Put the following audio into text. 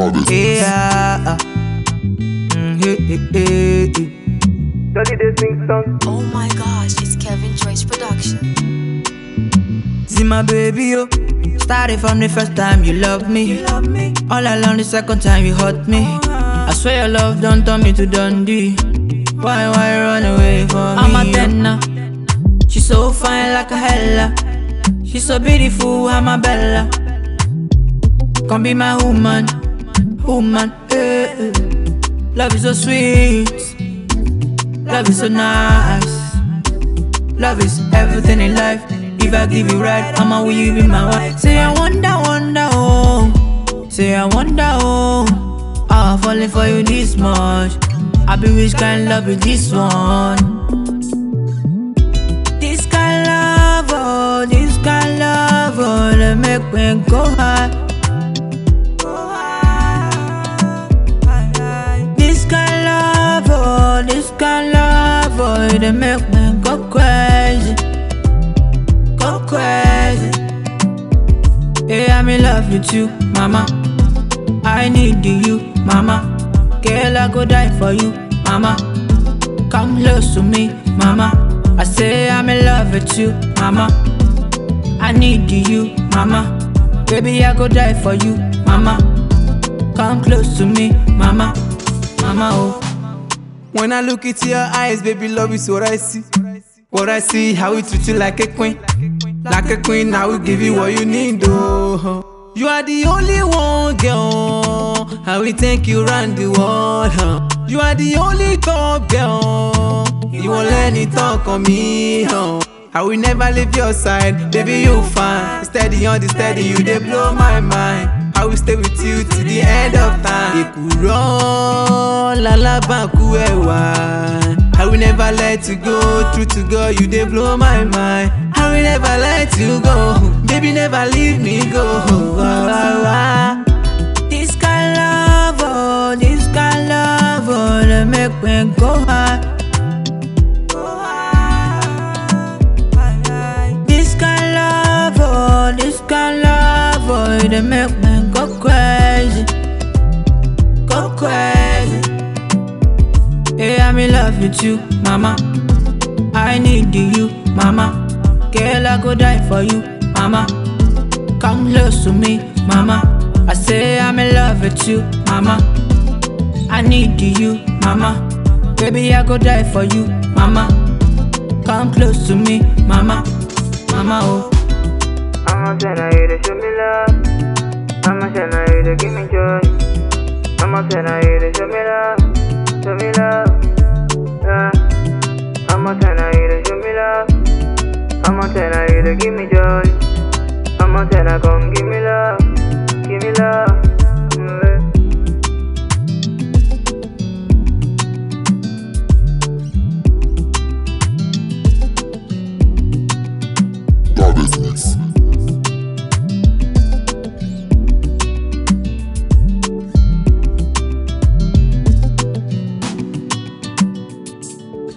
Yeah. Oh my gosh, it's Kevin Joyce production. See my baby, yo. Started from the first time you loved me. All along the second time you hurt me. I swear your love don't turn me to Dundee. Why run away from me? I'm a tenor. She's so fine like a hella. She's so beautiful, I'm a bella. Come be my woman, eh. Love is so sweet. Love is so nice. Love is everything in life. If I give you right, I'ma will you be my wife? Say I wonder, oh. Say I wonder, oh. I'm falling for you this much. I be which kind of love is this one? This kind of love, oh. This kind of love, oh. They make me go high. This kind of love, oh. This kind of love, oh. They make me go crazy. Go crazy. Yeah, I'm in love with you, mama. I need you, mama. Girl, I go die for you, mama. Come close to me, mama. I say I'm in love with you, mama. I need you, mama. Baby, I go die for you, mama. Come close to me, mama. Mama, oh. When I look into your eyes, baby, love is what I see. What I see, how we treat you like a queen. Like a queen, I will give you what you need, oh. You are the only one, girl. I will take you around the world, huh? You are the only top, girl. You won't let me talk on me, huh? I will never leave your side, baby, you fine. Steady on the steady, you they blow my mind. I will stay with you to the end of time. Ikuro, lalabaku ewa. I will never let you go. True to God, you they blow my mind. I will never let you go. Baby, never leave me go. This kind of love, oh. This kind of love, oh. They make me go high. This kind of love, oh. This kind of love, oh. They make me go crazy. Go crazy. Yeah, I'm in love with you, mama. I need you, mama. Girl, I go die for you, mama. Come close to me, mama. I say I'm in love with you, mama. I need you, mama. Baby, I go die for you, mama. Come close to me, mama. Mama, oh. I'ma send you to show me love. I'ma send you to give me joy. I'ma send you to show me love. Show me love, yeah. I'ma send you to show me love. I'ma send you to give me joy. I'ma send you come give me love.